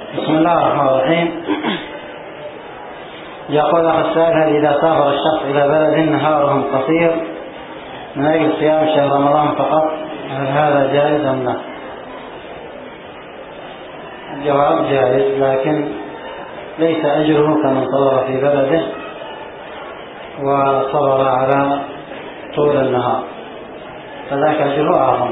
بسم الله الرحمن الرحيم. يقول أخ السائل: هل إذا سافر الشخص إلى بلد نهارهم قصير من أجل صيام شهر رمضان فقط هل هذا جائز أم لا؟ الجواب جائز، لكن ليس أجره كمن صبر في بلده وصبر على طول النهار، فذاك أجره أعظم.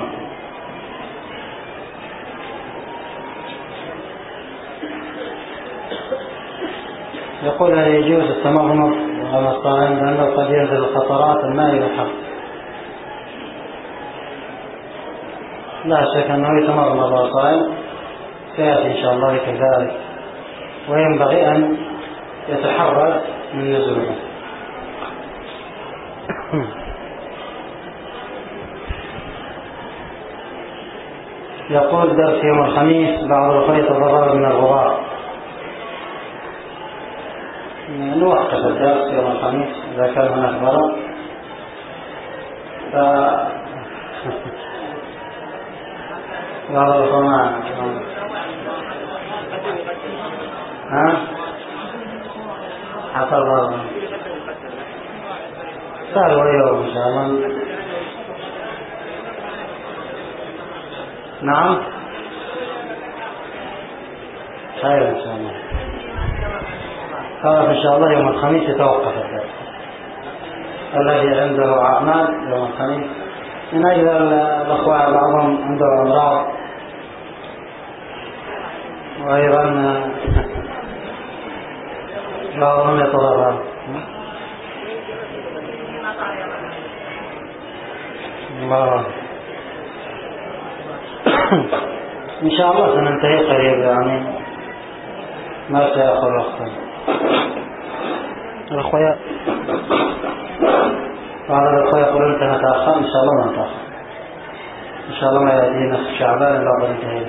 يقول: هل يجوز التمضمض على الصائم لأنه قد ينزل القطرات الماء إلى الحلق؟ لا شك أنه يتمضمض على الصائم، سيأتي إن شاء الله كذلك، وينبغي أن يتحرر من نزوله. يقول: درس يوم الخميس بعض الأخوة يتضرر من الغبار، نوقف الدرس يوم الخميس إذا كان هناك ضرر. بعض الأخوة حصل ضرر سألوا اليوم إن شاء الله. نعم خير إن شاء الله. قال إن شاء الله يوم الخميس يتوقف الدرس، الذي عنده أعمال يوم الخميس من أجل الأخوة بعضهم عنده أمراض، وأيضا بعضهم يتضرر. الله إن شاء الله سننتهي قريب، يعني ما سيأخذ وقتا. الأخوة بعض الأخوة يقولون أنت نتأخر، إن شاء الله ما نتأخر، إن شاء الله ما يأتينا في شعبان بعد الانتهاء.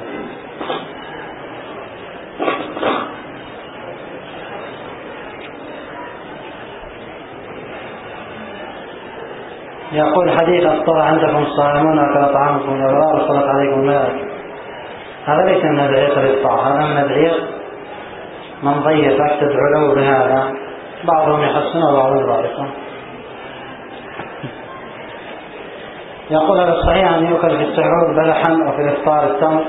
يقول: حديث أفطر عندكم الصائمون وأكل طعامكم الأبرار وصلت عليكم الملائكة، هذا ليس من أدعية الإفطار، هذا من أدعية من ضيفك تدعو له بهذا، بعضهم يحسن وبعضهم يضعفون. يقول: هل الصحيح أن يؤكل في السحور بلحا وفي الإفطار التمر؟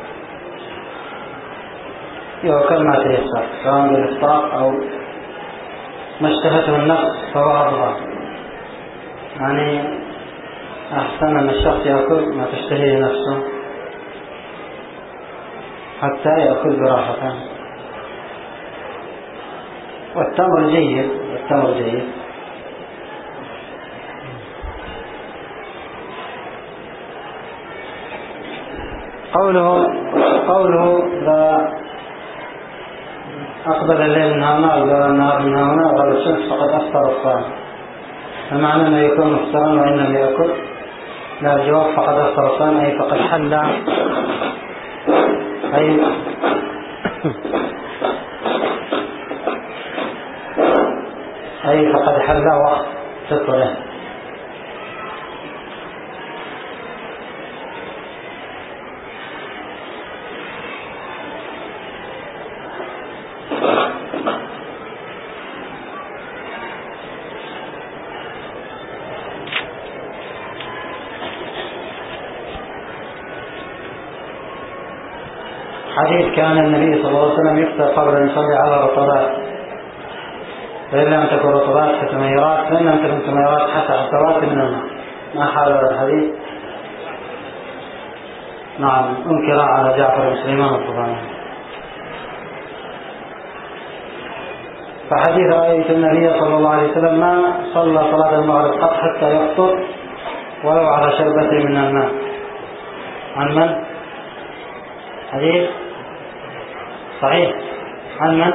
يؤكل ما تيسر سواء بالإفطار أو ما اشتهته النفس فهو أفضل، يعني أحسن أن الشخص يأكل ما تشتهيه نفسه حتى يأكل براحته. والتمر جيد، والتمر جيد. قوله لا أقبل الليل من هنا ولا النهار من هنا وغرب الشمس فقد أفطر الصائم، فمعنى أنه يكون مفطرا وإن لم يأكل؟ لا، الجواب فقد أفطر الصائم أي فقد حل، أي فقد حل وقت فطره. حديث: كان النبي صلى الله عليه وسلم يفطر قبل أن يصلي على رطبات، فإن لم تكن رطبات فتميرات، فإن لم تكن تميرات حتى عشرات من الماء. ما حال هذا الحديث؟ نعم، أنكر على جعفر بن سليمان الطبراني. فحديث: رأيت النبي صلى الله عليه وسلم ما صلى صلاة المغرب قط حتى يفطر ولو على شربة من الماء، عن من؟ حديث صحيح، عن من؟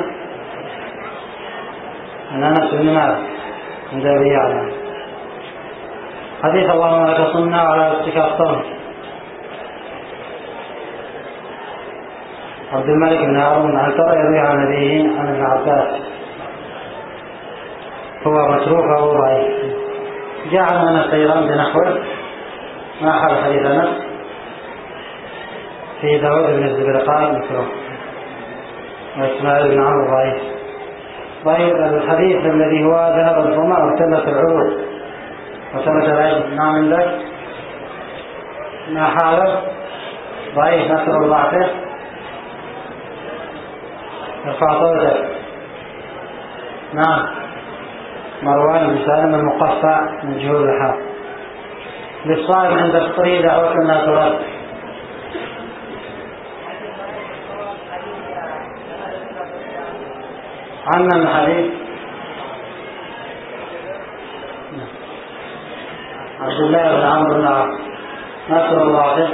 عن أنس بن مالك عند أبي يعلى. حديث: اللهم لا تصمنا على اتكاء الصوم، عبد الملك بن هارون عن ترى يروي عن أبيه عن ابن عباس، هو متروك أو ضعيف. جاء عن أنس أيضا بنحوه، ما حال حديث أنس في داود بن الزبرقاء مثله. وإسماعيل بن عمرو ضعيف. طيب الحديث الذي هو ذهب الظمأ وابتلت العروق وثبت العلم، نعم عندك ما حاله ضعيف نسأل الله عنه. ارفع صوتك. نعم مروان بن سالم المقفع من جهود الحق. للصائم عند الفطر دعوة لا ترد. عنا الحديث عبد الله بن عمرو بن العاص نسأل الله عنه.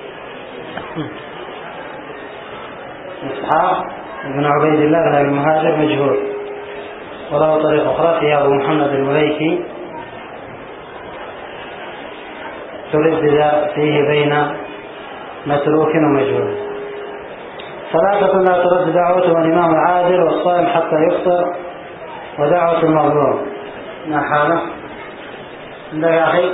إسحاق بن عبيد الله بن المهاجر مجهول، وله طريق أخرى فيها أبو محمد المليكي تردد فيه بين متروك ومجهول. ثلاثة لا ترد دعوتهم الإمام العادل والصائم حتى يفطر ودعوة المظلوم. ما حاله عندك يا أخي؟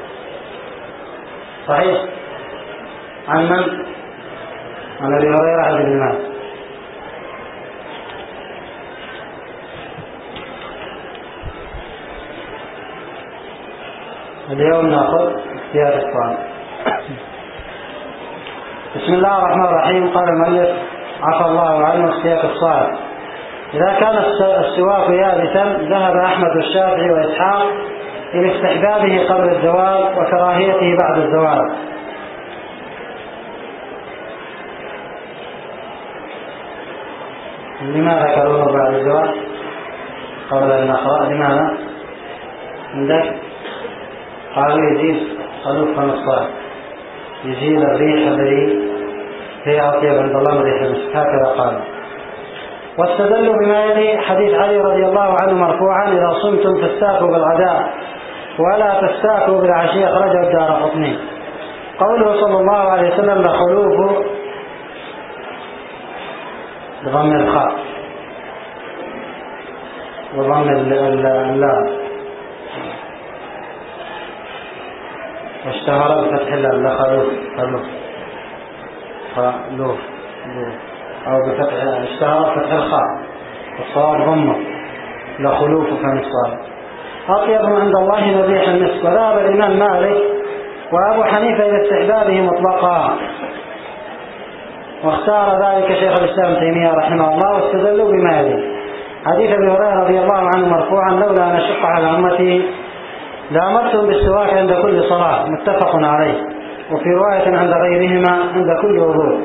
صحيح. عن من؟ عن أبي هريرة عن ابن ماجه. اليوم نأخذ اختيار الصائم. بسم الله الرحمن الرحيم. قال المؤلف عفى الله عنه اختيار الصائم. إذا كان السواك يابسا ذهب أحمد والشافعي وإسحاق إلى استحبابه قبل الزوال وكراهيته بعد الزوال. لماذا كروه بعد الزوال قبل أن نقرأ؟ لماذا؟ عندك قالوا يزيل خلوف فم الصائم، يزيل الريح الذي هي أطيب عند الله من ريح المسك، هكذا قالوا. واستدلوا بما يلي حديث علي رضي الله عنه مرفوعا إذا صمتم فاستاكوا بالغداء ولا تستاكوا بالعشي، أخرجه الدارقطني. قوله صلى الله عليه وسلم لخلوف بضم الخاء وضم اللام واشتهر بفتح اللام لخلوف خلوف أو بفتح اشتهر فتح الخاء والصواب ضمه لخلوف فم الصائم. أطيب عند الله من ريح المسك. وذهب الإمام مالك وأبو حنيفة إلى استحبابه مطلقا، واختار ذلك شيخ الإسلام تيمية رحمه الله، واستدلوا بما يلي حديث أبي هريرة رضي الله عنه مرفوعا لولا أن أشق على أمتي لأمرتهم بالسواك عند كل صلاة، متفق عليه. وفي رواية عند غيرهما عند كل وضوء،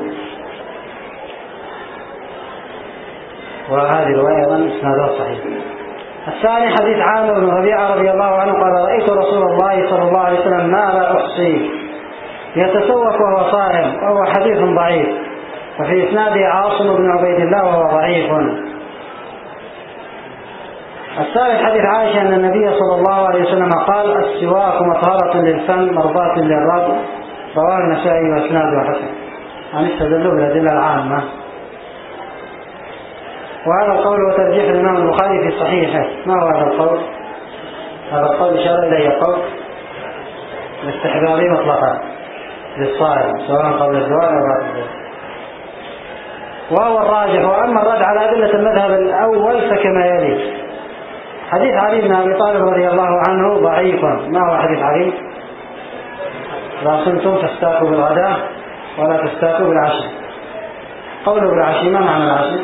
وهذه الرواية أيضا إسنادها صحيح. الثاني حديث عامر بن ربيعة رضي الله عنه قال رأيت رسول الله صلى الله عليه وسلم ما لا أحصيه يتسوق وهو صائم، وهو حديث ضعيف، وفي إسناده عاصم بن عبيد الله وهو ضعيف. الثالث حديث عائشة أن النبي صلى الله عليه وسلم قال السواك مطهرة للفم مرضاة للرب، رواه النسائي وإسناده حسن. عن استدلوا بالأدلة العامة. وهذا القول وترجيح الإمام البخاري في صحيحه. ما هو هذا القول؟ هذا القول إشارة إليه قول الاستحبابي مطلقا للصائم سواء قبل الزوال أو بعد الزوال، وهو الراجح. وأما الرد على أدلة المذهب الأول فكما يلي: حديث علي بن أبي طالب رضي الله عنه ضعيف. ما هو حديث علي؟ لا صمتم فاستاكوا بالغداء ولا تستاكوا بالعشي. قوله بالعشي ما معنى العشي؟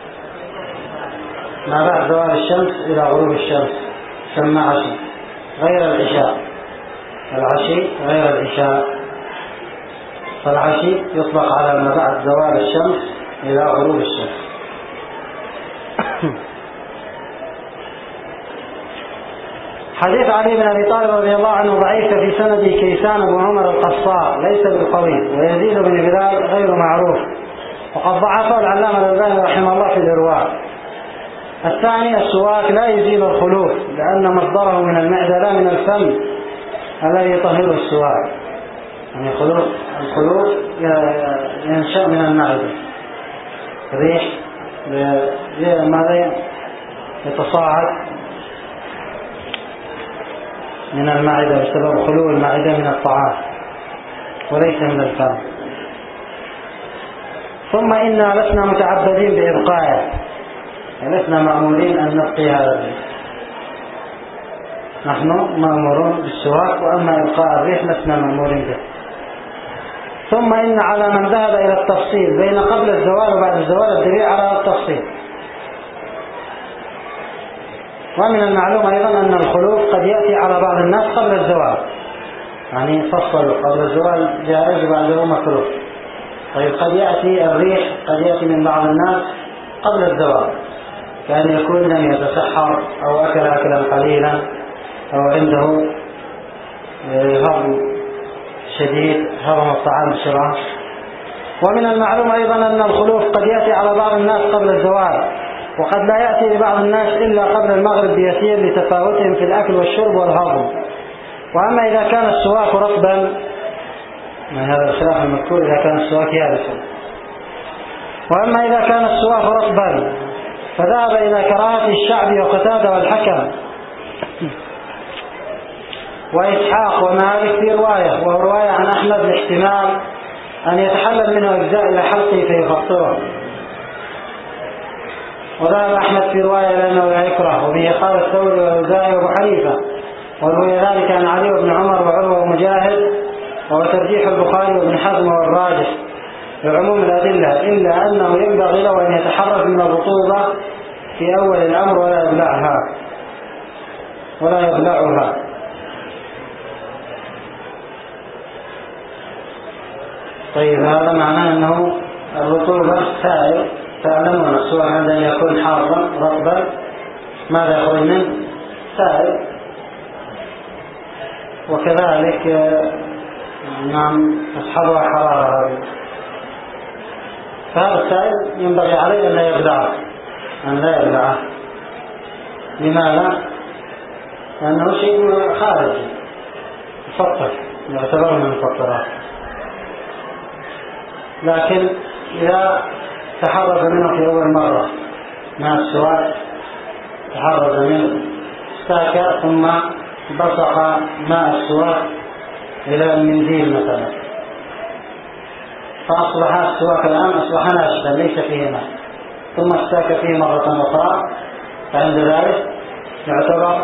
ما بعد زوال الشمس إلى غروب الشمس سمى عشي، غير العشاء. العشي غير العشاء، فالعشي يطلق على ما بعد زوال الشمس إلى غروب الشمس. حديث علي بن أبي طالب رضي الله عنه ضعيف في سنده كيسان بن عمر القصار ليس بالقوي، ويزيد بن بلال غير معروف، وقد ضعفه العلامة الألباني رحمه الله في الإرواء. الثاني السواك لا يزيل الخلوف، لأن مصدره من المعدة لا من الفم الذي يطهره السواك. يعني الخلوف ينشأ من المعدة، ريح ماذا يتصاعد من المعدة بسبب خلو المعدة من الطعام وليس من الفم. ثم إنا لسنا متعبدين بإبقائه، لسنا مأمورين أن نبقي هذا الريح، نحن مأمورون بالسواك، وأما إبقاء الريح لسنا مأمورين به. ثم إن على من ذهب إلى التفصيل بين قبل الزوال وبعد الزوال الدليل على التفصيل. ومن المعلوم أيضا أن الخلوف قد يأتي على بعض الناس قبل الزوال، يعني فصلوا قبل الزوال جائز وبعده مكروه. طيب قد يأتي الريح، قد يأتي من بعض الناس قبل الزوال، كأن يكون لم يتسحر أو أكل أكلا قليلا أو عنده هضم شديد، هضم الطعام بسرعة. ومن المعلوم أيضا أن الخلوف قد يأتي على بعض الناس قبل الزوال، وقد لا يأتي لبعض الناس إلا قبل المغرب بيسير لتفاوتهم في الأكل والشرب والهضم. وأما إذا كان السواك رطبا، من هذا الخلاف المذكور إذا كان السواك يابسا، وأما إذا كان السواك رطبا فذهب إلى كراهة الشعبي وقتادة والحكم وإسحاق ومالك في رواية، وهو رواية عن أحمد لاحتمال أن يتحلل منه أجزاء إلى حلقه فيفطره. وذهب أحمد في رواية لأنه لا يكره، وبه قال الثوري والأوزاعي وأبو حنيفة، وروي ذلك عن علي وابن عمر وعروة ومجاهد، وهو ترجيح البخاري وابن حزم والراجح لعموم الأدلة، إلا أنه ينبغي له أن يتحرز من الرطوبة في أول الأمر ولا يبلعها. طيب هذا معناه أنه الرطوبة سائل، تعلمون السواء عندما يكون حارا رطبا ماذا يخرج منه؟ سائل. وكذلك تصحبها حرارة هذه، فهذا السائل ينبغي عليه أن لا يبلعه. لماذا؟ لأنه شيء خارجي مفطر، يعتبر من المفطرات. لكن إذا تحرز منه في أول مرة مع السواك، تحرز منه استاك ثم بصق ماء السواك إلى المنديل مثلا، فأصبح السواك الآن أصبح ناشفا ليس فيه ماء، ثم استاك فيه مرة أخرى، فعند ذلك يعتبر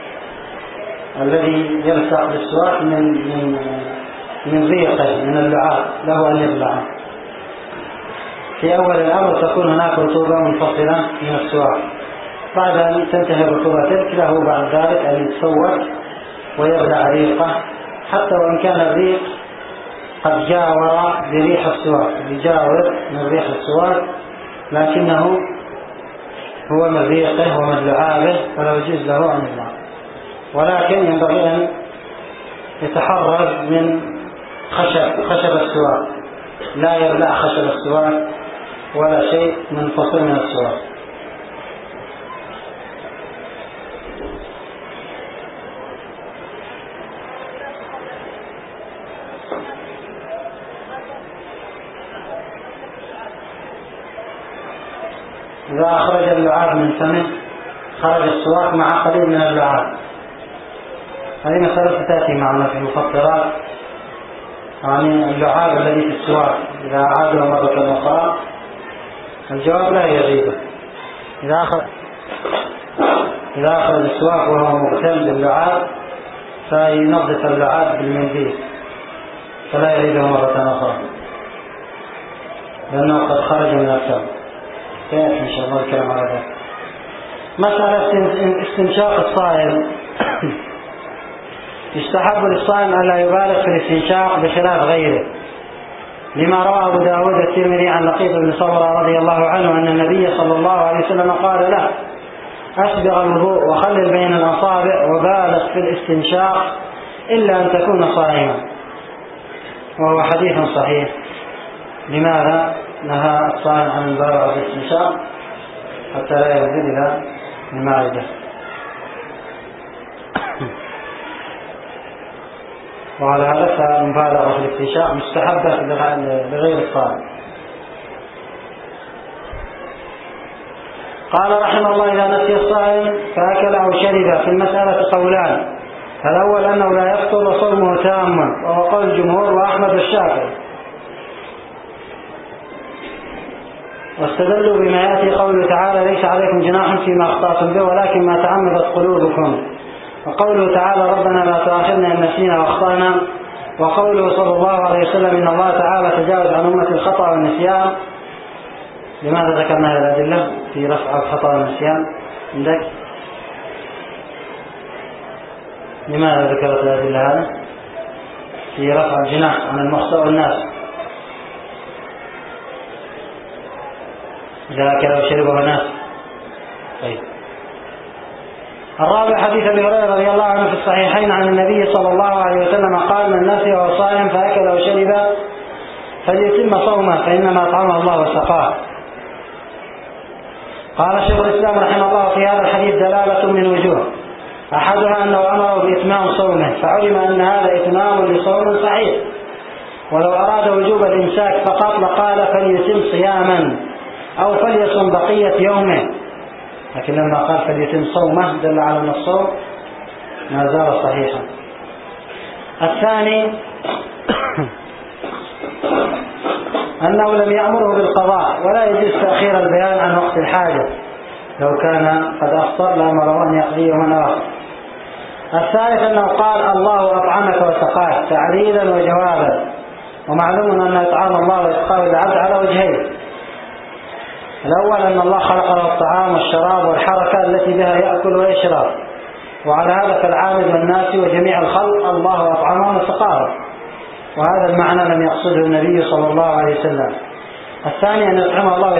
الذي يلصق بالسواك من ريقه من اللعاب له أن يبلعه. في أول الأمر تكون هناك رطوبة منفصلة من السواك، بعد أن تنتهي الرطوبة تلك له بعد ذلك أن يتسوق ويبلع ريقه، حتى وإن كان الريق قد جاور بريح السواك، يجاور من ريح السواك، لكنه هو من ريقه ومن لعابه فلا يجوز له أن يبلع. ولكن ينبغي أن يتحرز من خشب السواك، لا يبلع خشب السواك ولا شيء منفصل من السواك. إذا أخرج اللعاب من فمه خرج السواك مع قليل من اللعاب. هذه مسألة تأتي معنا في المفطرات، يعني اللعاب الذي في السواك إذا عاده مرة أخرى الجواب لا يغيبه. إذا أخرج السواك وهو مغتل باللعاب فينظف اللعاب بالمنديل فلا يغيبه مرة أخرى، لأنه قد خرج من الفم. سيأتي إن شاء الله الكلام على ذلك. مسألة استنشاق الصائم. يستحب للصائم ألا يبالغ في الاستنشاق بخلاف غيره، لما روى أبو داود الترمذي عن لقيط بن صبرة رضي الله عنه أن النبي صلى الله عليه وسلم قال له: أسبغ الوضوء وخلل بين الأصابع وبالغ في الاستنشاق إلا أن تكون صائما، وهو حديث صحيح. لماذا نهى الصائم عن المبالغة في الاستنشاق؟ حتى لا ينزل إلى المعدة. وعلى هذا فالمبالغة في الاستنشاق مستحبة لغير الصائم. قال رحمه الله: إذا نسي الصائم فأكل أو شرب، في المسألة قولان: الأول أنه لا يفطر وصومه تام، وهو قول الجمهور وأحمد والشافعي. واستدلوا بما يأتي قوله تعالى ليس عليكم جناح فيما أخطأتم به ولكن ما تعمدت قلوبكم، وقوله تعالى ربنا لا تؤاخذنا إن نسينا وأخطأنا، وقوله صلى الله عليه وسلم إن الله تعالى تجاوز عن أمة الخطأ والنسيان. لماذا ذكرنا هذه الأدلة في رفع الخطأ والنسيان عندك؟ لماذا ذكرت الأدلة هذه في رفع الجناح عن المخطئ والناس؟ إذا أكل أو شرب وناس. طيب. الرابع حديث أبي هريرة رضي الله عنه في الصحيحين عن النبي صلى الله عليه وسلم قال من نسي وهو صائم فأكل أو شرب فليتم صومه فإنما أطعمه الله وسقاه. قال شيخ الإسلام رحمه الله في هذا الحديث دلالة من وجوه، أحدها أنه أمره بإتمام صومه، فعلم أن هذا إتمام لصوم صحيح، ولو أراد وجوب الإمساك فقط لقال فليتم صياما أو فليصم بقية يومه، لكن لما قال فليتم صومه دل على أن الصوم ما زال صحيحا. الثاني أنه لم يأمره بالقضاء ولا يجوز تأخير البيان عن وقت الحاجة، لو كان قد أفطر لأمره أن يقضيه من آخر. الثالث أنه قال الله أطعمك وسقاك تعليلا وجوابا، ومعلوم أن إطعام الله وإسقاء العبد على وجهين، الأول أن الله خلق له الطعام والشراب والحركة التي بها يأكل ويشرب، وعلى هذا فالعامل والناس وجميع الخلق الله أطعمهم وسقاهم، وهذا المعنى لم يقصده النبي صلى الله عليه وسلم. الثاني أن يطعمه الله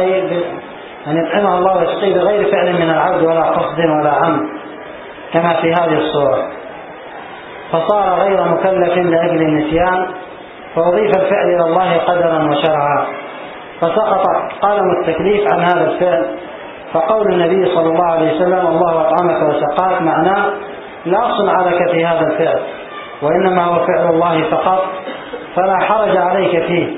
ويسقيه بغير فعل من العبد ولا قصد ولا عمد كما في هذه الصورة، فصار غير مكلف لأجل النسيان، فأضيف الفعل إلى الله قدرا وشرعا، فسقط قلم التكليف عن هذا الفعل. فقول النبي صلى الله عليه وسلم الله أطعمك وسقاك معناه لا صنع لك في هذا الفعل، وإنما هو فعل الله فقط، فلا حرج عليك فيه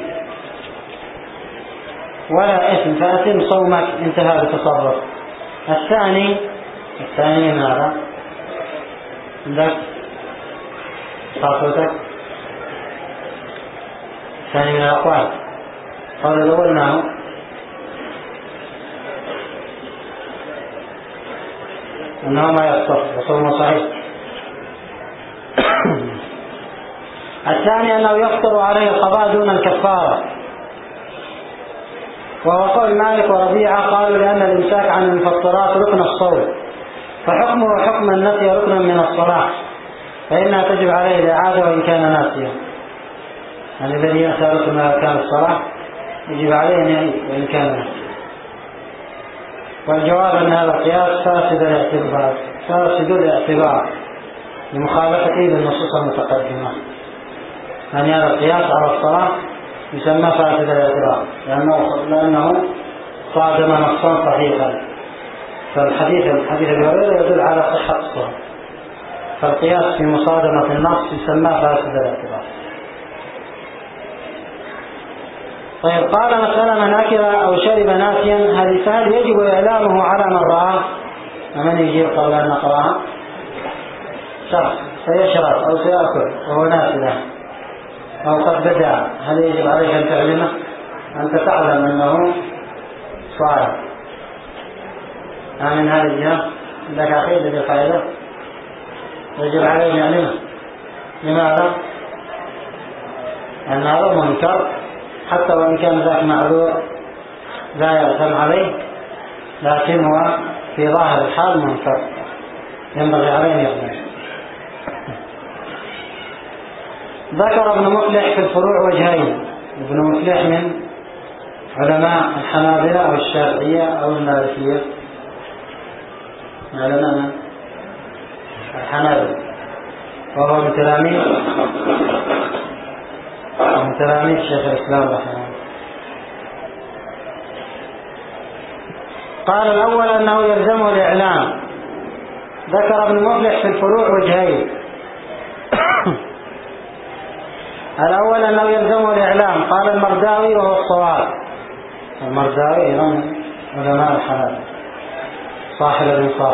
ولا إثم، فأتم صومك، انتهى بتصرف. الثاني من هذا عندك صاحبتك الثاني من الأقوال. قال الأول معه أنه ما يفطر وصومه صحيح. الثاني أنه يفطر عليه القضاء دون الكفارة، وهو قول مالك وربيعة، قالوا لأن الإمساك عن المفطرات ركن الصوم، فحكمه حكم النسي ركن من الصلاة، فإنها تجب عليه الإعادة وإن كان ناسيا، يعني الذي ينسى ركن كان الصلاة يجب عليه أن يعيد وإن كان ناسيا. والجواب أن هذا القياس فاسد الاعتبار لمخالفته للنصوص المتقدمة، يعني هذا القياس على الصلاة يسمى فاسد الاعتبار لأنه صادم نصا صحيحا، فالحديث أبي هريرة يدل على صحة الصلاة، فالقياس في مصادمة النص يسمى فاسد الاعتبار. طيب، قال مسألة من أكل أو شرب ناسيا، هل يجب إعلامه على من رآه؟ من يجيب قبل أن نقرأها؟ شخص سيشرب أو سيأكل وهو ناسي أو قد بدأ، هل يجب عليك أن تعلمه؟ أنت تعلم أنه صائم، من هذه الجهة عندك عقيدة بالقاعدة يجب عليه أن يعلمه. لماذا؟ لأن هذا منكر، حتى وإن كان ذاك معذور لا يأثم عليه، لكن هو في ظاهر الحال منكر، ينبغي عليه أن يعلمه. ذكر ابن مفلح في الفروع وجهين. ابن مفلح من علماء الحنابلة أو الشافعية أو المالكية، علماء الحنابلة، وهو من تلاميذ شيخ الإسلام رحمه الله. قال الأول أنه يلزمه الإعلام. ذكر ابن مفلح في الفروع وجهين. الأول أنه يلزمه الإعلام، قال المرداوي وهو الصواب. المرداوي أيضا علماء الحنابلة صاحب الإنصاف.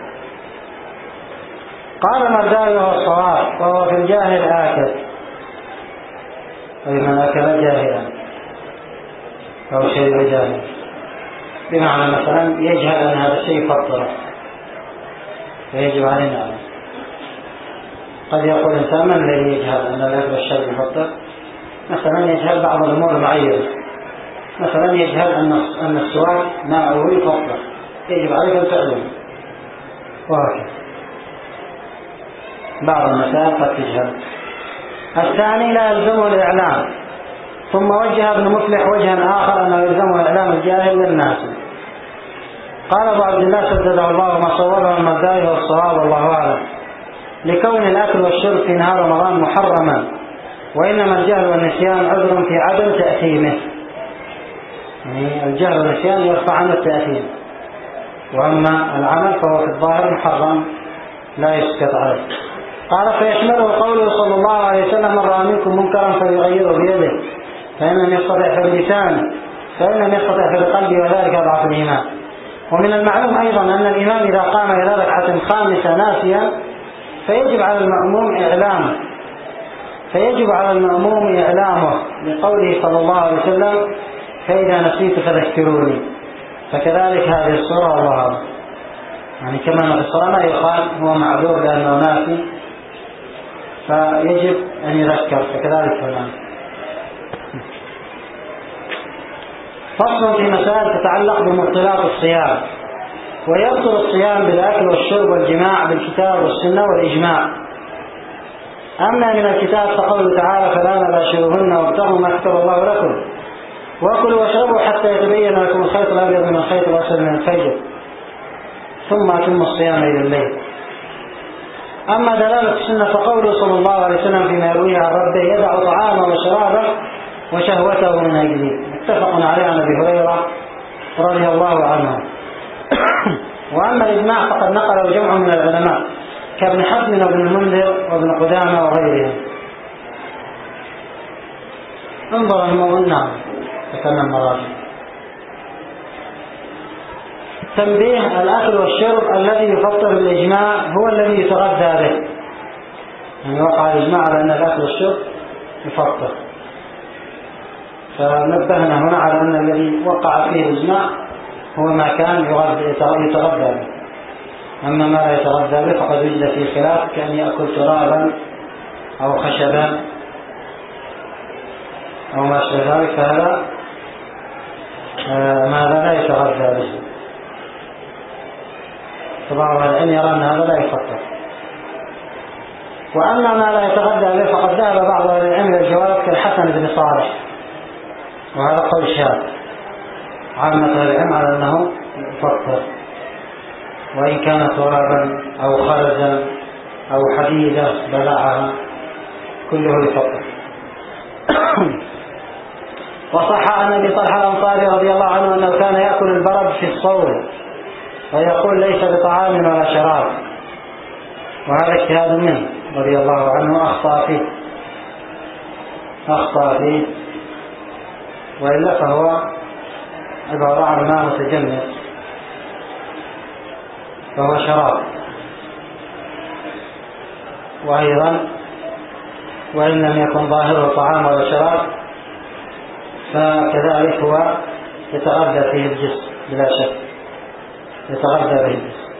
قال المرداوي وهو الصواب، وهو في الجاهل آكل، أي من أكل جاهلا. أو شرب جاهل، بمعنى مثلا يجهل أن هذا الشيء يفطر فيجب علينا نعلم. قد يقول إنسان: من الذي يجهل أن الأكل والشرب يفطر؟ مثلا يجهل بعض الأمور المعينة، مثلا يجهل أن السواك ماءه يفطر، يجب عليك أن تعلم، وهكذا بعض المسائل قد تجهل. الثاني: لا يلزمه الإعلام. ثم وجه ابن مفلح وجها آخر أنه يلزمه إعلام الجاهل للناس. قال أبو عبد الله سدده الله ما صوره المبدأ والصواب والله أعلم: لكون الأكل والشرب في نهار رمضان محرما، وإنما الجهل والنسيان عذر في عدم تأثيمه. يعني الجهل والنسيان يرفع عن التأثيم، وأما العمل فهو في الظاهر محرم لا يسكت عليه. قال: فيشمله قوله صلى الله عليه وسلم: من رأى منكم منكرا فليغيره بيده، فإن لم يستطع فبلسانه، فإن لم يستطع فبقلبه، وذلك أضعف الإيمان. ومن المعلوم أيضا أن الإمام إذا قام إلى ركعة خامسة ناسيا فيجب على المأموم إعلامه، لقوله صلى الله عليه وسلم: فإذا نسيت فذكروني. فكذلك هذه الصورة والله أعلم. يعني كما في الصلاة لا يقال هو معذور لأنه ناسي فيجب أن يذكر، فكذلك هنا. فصل في مسائل تتعلق بمبطلات الصيام. ويبطل الصيام بالأكل والشرب والجماع بالكتاب والسنة والإجماع. أما من الكتاب فقوله تعالى: فلا تباشروهن وابتغوا ما كتب الله لكم وكلوا واشربوا حتى يتبين لكم الخيط الأبيض من الخيط الأسود من الفجر ثم أتموا الصيام إلى الليل. أما دلالة السنة فقوله صلى الله عليه وسلم فيما يرويه عن ربه: يدع طعامه وشرابه وشهوته من أجله، متفق عليه عن أبي هريرة رضي الله عنه. وأما الإجماع فقد نقله جمع من العلماء كابن حزم وابن المنذر وابن قدامة وغيرهم. انظر الموضوع. نعم تكلم مراجع. تنبيه: الأكل والشرب الذي يفطر بالإجماع هو الذي يتغذى به. يعني وقع الإجماع على أن الأكل والشرب يفطر، فنبهنا هنا على أن الذي وقع فيه الإجماع هو ما كان يتغذى به. أما ما لا يتغذى به فقد وجد فيه خلاف، كأن يأكل ترابا أو خشبا أو ما شابه ذلك، فهذا ماذا لا يتغذى به. فبعض العلم يرى أن هذا لا يفطر. وأما ما لا يتغذى به فقد ذهب بعض العلم إلى الجواب كالحسن بن صالح، وهذا قول شاذ. عامة العلم على أنه يفطر، وإن كان ترابا أو خرزا أو حديدة بلعها كله يفطر. وصح عن أبي طلحة الأنصاري رضي الله عنه أنه كان يأكل البرد في الصوم ويقول: ليس بطعام ولا شراب. وهذا اجتهاد منه رضي الله عنه، أخطأ فيه، وإلا فهو عبارة عن ماء متجمد فهو شراب. وأيضا وإن لم يكن ظاهره طعام ولا شراب فكذلك هو يتغذى فيه الجسم بلا شك، يتغذى به الجسم.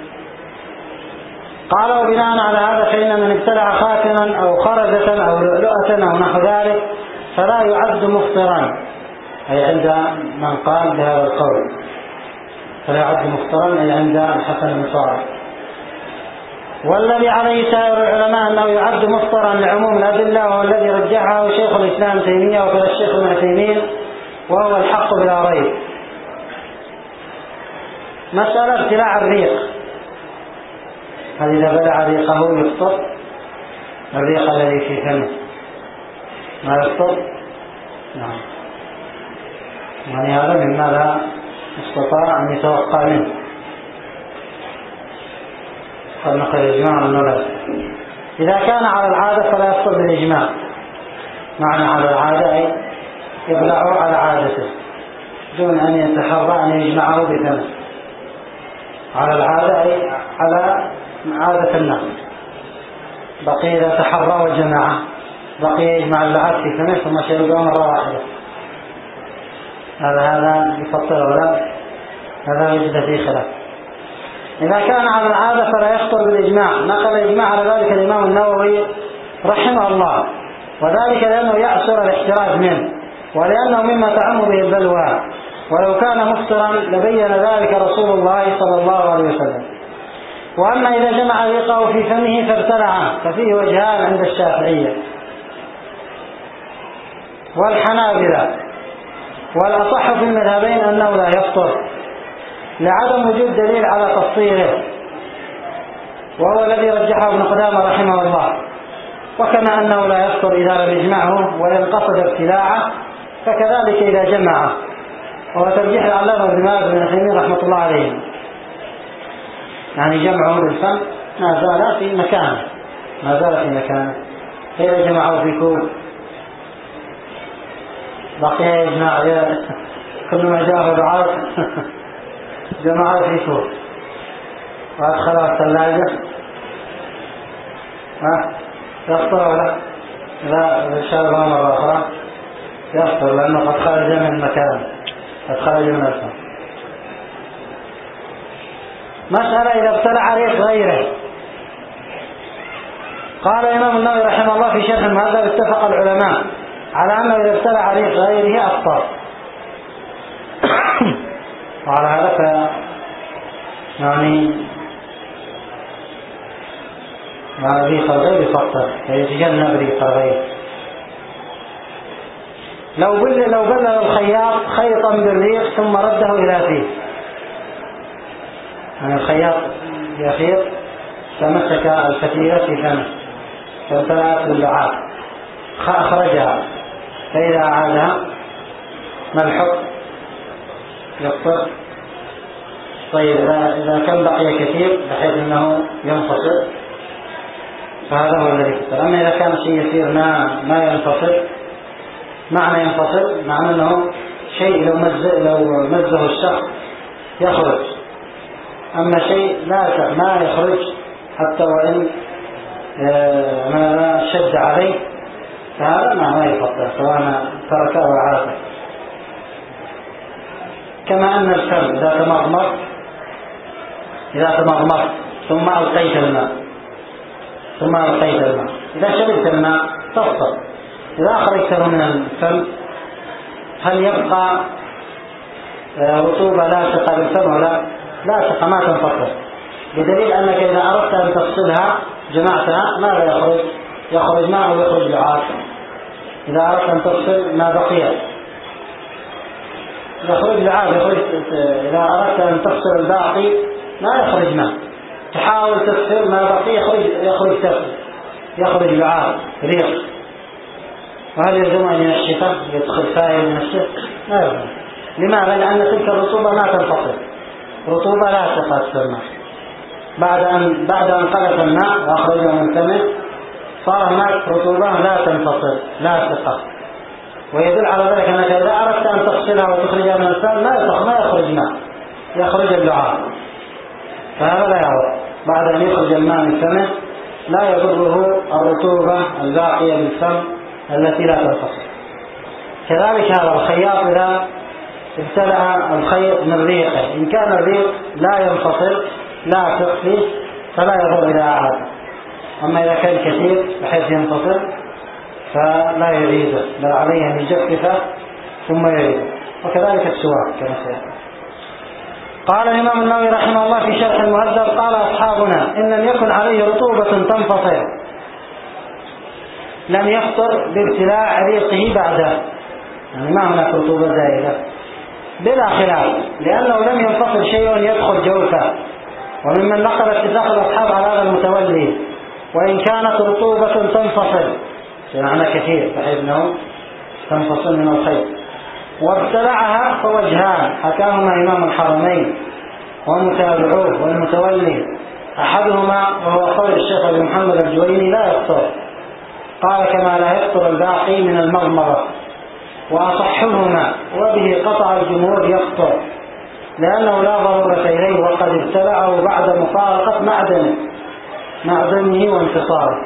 قال: وبناء على هذا فإن من ابتلع خاتما أو خرزة أو لؤلؤة أو نحو ذلك فلا يعد مفطرا، أي عند من قال بهذا القول فلا يعد مفطرا، أي عند الحسن بن صالح. والذي عليه سائر العلماء أنه يعد مفطرا لعموم الأدلة، وهو الذي رجحه شيخ الإسلام تيمية وكذا الشيخ ابن عثيمين، وهو الحق بلا ريب. مسألة ابتلاع الريق، هل إذا بلع ريقه يفطر؟ الريق الذي في فمه ما يفطر؟ نعم. يعني هذا مما لا استطاع أن يتوقع منه، قد نقل الإجماع أنه لا. إذا كان على العادة فلا يفطر بالإجماع. معنى على العادة أي يبلعه على عادته دون أن يتحرى أن يجمعه بفمه. على العادة أي على عادة الناس. بقي إذا تحرى وجمعه بقي يجمع اللعاب في فمه ثم شربه مرة واحدة. هذا يفطر ولا هذا يجد فيه خلاف. إذا كان على العادة فلا يفطر بالإجماع. نقل الإجماع على ذلك الإمام النووي رحمه الله، وذلك لأنه يأسر الاحتراز منه، ولأنه مما تعم به البلوى، ولو كان مفطرا لبين ذلك رسول الله صلى الله عليه وسلم. وأما إذا جمع ريقه في فمه فابتلعه ففيه وجهان عند الشافعية والحنابلة، والأصح في المذهبين أنه لا يفطر لعدم وجود دليل على تفصيله، وهو الذي رجحه ابن قدامة رحمه الله. وكما أنه لا يفطر إذا لم يجمعه وإن قصد ابتلاعه فكذلك إذا جمعه، وهو ترجيح العلامة ابن عثيمين رحمة الله عليه. يعني جمعه بالفم ما زال في مكانه، ما زال في مكانه. فإذا جمعه في كوب بقي يجمع كل ما جاءه بعض جمعه في كوب وأدخله الثلاجة يفطر ولا لا؟ شربها مرة أخرى يفطر لأنه قد خرج من المكان، قد خرج من الفم. مسألة إذا ابتلع ريق غيره. قال الإمام النووي رحمه الله في شرح المهذب: اتفق العلماء على أنه إذا ابتلع ريق غيره أفطر. وعلى هذا يعني ريق الغير يفطر، فيتجنب ريق الغير. لو بلل الخياط خيطا بالريق ثم رده إلى فيه، يعني الخياط يخيط فمسك الفتيلة في فمه فابتلعت باللعاب أخرجها، فإذا أعادها ما الحكم؟ يفطر. طيب إذا كان بقي كثير بحيث أنه ينفصل فهذا هو الذي يفطر. أما إذا كان شيء يسير ما ينفصل، معنى ينفصل معنى أنه شيء لو مزه الشخص يخرج، أما شيء ما يخرج حتى وإن ما شد عليه فهذا ما يفطر سواء تركه أو عاده. كما أن الفم إذا تمضمض ثم ألقيت الماء إذا شربت الماء تفطر. إذا أخرجته من الفم هل يبقى رطوبة لاصقة بالفم ولا لاصقة؟ ما تنفطر، بدليل أنك إذا أردت أن تفصلها جمعتها ماذا يخرج ماء أو يخرج لعاب. إذا أردت أن تفصل ما بقي يخرج لعاب، إذا أردت أن تفصل الباقي ما يخرج ماء، تحاول تفصل ما بقي يخرج لعاب ريق. وهل يلزم أن ينشفه يدخل سائل من الشف؟ لا يلزم. لماذا؟ لأن تلك الرطوبة ما تنفصل، رطوبة لاصقة في الماء. بعد أن قلت الماء وأخرجه من فمه صار هناك رطوبة لا تنفصل لاصقة، ويدل على ذلك أنك إذا أردت أن تفصلها وتخرجها من الفم ما يخرج ماء، يخرج اللعاب، فهذا لا يعود. بعد أن يخرج الماء من فمه لا يضره الرطوبة الباقية بالفم التي لا تنفصل. كذلك هذا الخياط إذا ابتلع الخيط من ريقه، إن كان الريق لا ينفصل لا تخفيه فلا يضر إذا أعاد. أما إذا كان كثير بحيث ينفصل فلا يريده، بل عليه أن يجففه ثم يريده. وكذلك السواك كما سيأتي. قال الإمام النووي رحمه الله في شرح المهذب: قال أصحابنا إن لم يكن عليه رطوبة تنفصل لم يفطر بابتلاع ريقه بعده، يعني ما هناك رطوبة زائدة بلا خلاف، لأنه لم ينفصل شيء يدخل جوفه. وممن نقل اتفاق الأصحاب على هذا المتولي وإن كانت رطوبة تنفصل، يعني كثير بحيث أنه تنفصل من الخيط. وابتلعها فوجهان حكاهما إمام الحرمين ومتابعوه والمتولي، أحدهما وهو قول الشيخ أبي محمد الجويني لا يفطر، قال كما لا يفطر الباقي من المضمضة. وأصحهما وبه قطع الجمهور يفطر، لأنه لا ضرورة إليه وقد ابتلعه بعد مفارقة معدنه وانتصاره.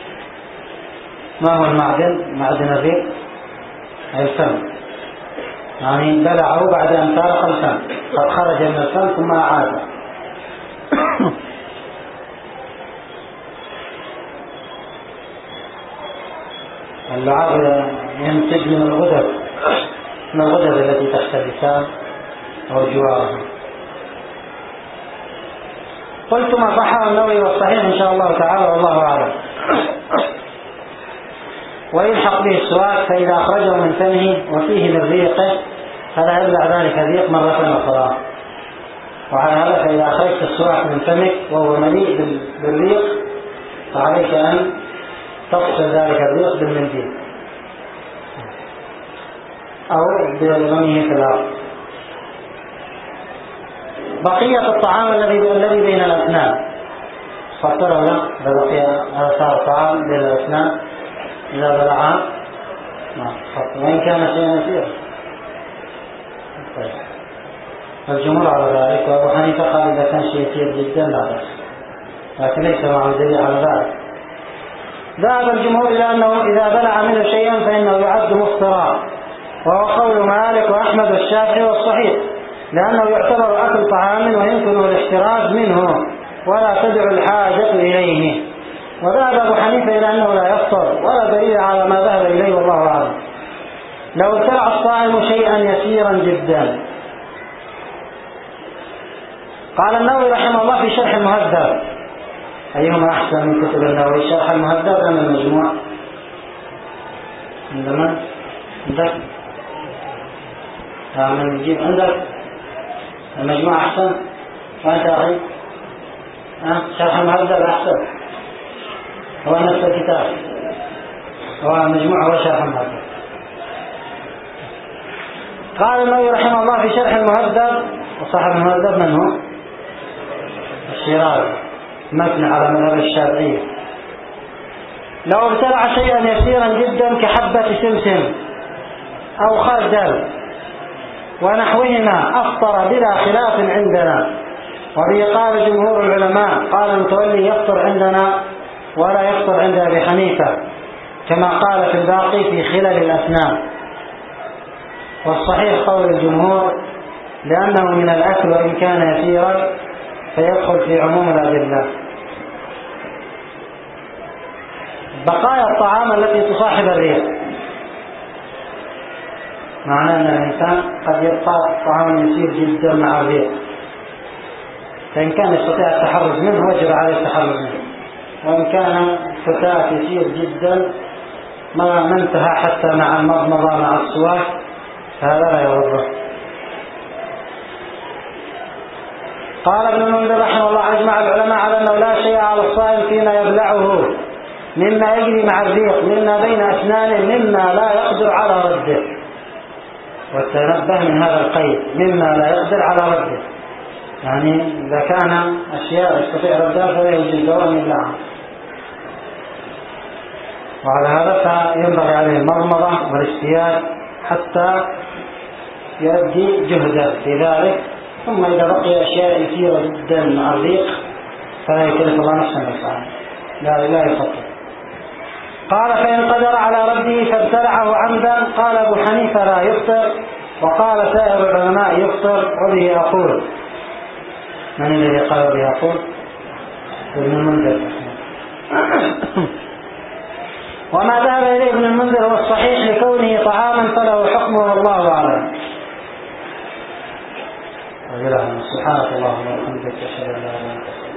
ما هو المعدن؟ معدن الريق أي الفم. يعني بلعه بعد أن فارق الفم، قد خرج من الفم ثم أعاد. اللعاب ينتج من الغدد التي تحت اللسان أو جوارها. قلت ما صحه النووي والصحيح إن شاء الله تعالى والله أعلم. ويلحق به السواك فإذا أخرجه من فمه وفيه من ريقه فلا يبلع ذلك الريق مرة أخرى. وعلى هذا فإذا أخرجت السواك من فمك وهو مليء بالريق فعليك أن تفصل ذلك الريق بالمنديل أو برميه في الأرض. بقية الطعام الذي بين الأسنان فطره له بقي آثار طعام بين الأسنان إذا بلعها وإن كان شيئا يسيرا. الجمهور على ذلك، وأبو حنيفة قال إذا كان شيء يسير جدا لا بأس، لكن ليس معه دليل على ذلك. ذهب الجمهور إلى أنه إذا بلع منه شيئا فإنه يعد مفطرا، وهو قول مالك وأحمد والشافعي والصحيح، لأنه يعتبر أكل طعام ويمكن الاحتراز منه ولا تدعو الحاجة إليه. وذهب أبو حنيفة إلى أنه لا يفطر، ولا دليل على ما ذهب إليه والله أعلم. لو ابتلع الصائم شيئا يسيرا جدا. قال النووي رحمه الله في شرح المهذب، أيهما أحسن من كتب النووي، شرح المهذب أم المجموع؟ عندك نجيب عندك المجموع أحسن، وأنت أخي شرح المهذب أحسن، هو نفس الكتاب، هو المجموع هو شرح المهذب. قال النووي رحمه الله في شرح المهذب، وصاحب المهذب من هو؟ الشيرازي، مبني على مذهب الشافعية. لو ابتلع شيئا يسيرا جدا كحبة سمسم أو خردل ونحوهما أفطر بلا خلاف عندنا، وبه قال جمهور العلماء. قال المتولي يفطر عندنا ولا يفطر عند أبي حنيفة، كما قال في الباقي في خلل الأسنان. والصحيح قول الجمهور لأنه من الأكل وإن كان يسيرا فيدخل في عموم الأدلة. بقايا الطعام التي تصاحب الريق، معناه أن الإنسان قد يبقى طعام يسير جدا مع الريق، فإن كان يستطيع التحرز منه وجب عليه التحرز منه، وإن كان فتاة يسير جدا ما انتهى حتى مع المضمضة مع السواك فهذا لا يضره. قال ابن المنذر رحمه الله أجمع العلماء على أنه لا شيء على الصائم فيما يبلعه مما يجري مع الريق مما بين أسنانه مما لا يقدر على رده. والتنبه من هذا القيد مما لا يقدر على رده، يعني إذا كان أشياء يستطيع ردها فلا يوجد دواء يبلعها. وعلى هذا فينبغي عليه المضمضة والاستياء حتى يؤدي جهده في ذلك. ثم إذا بقي أشياء يسيرة جدا مع الريق فلا يكلف الله نفسا بسعى، لا يفطر. قال فإن قدر على رده فابتلعه عمدا قال أبو حنيفة لا يفطر، وقال سائر العلماء يفطر. وبه أقول، من الذي قال وبه أقول؟ ابن المنذر. وما ذهب إليه ابن المنذر هو الصحيح لكونه طعاما فله حكمه والله أعلم. سبحانك اللهم وبحمدك أشهد أن لا إله إلا أنت.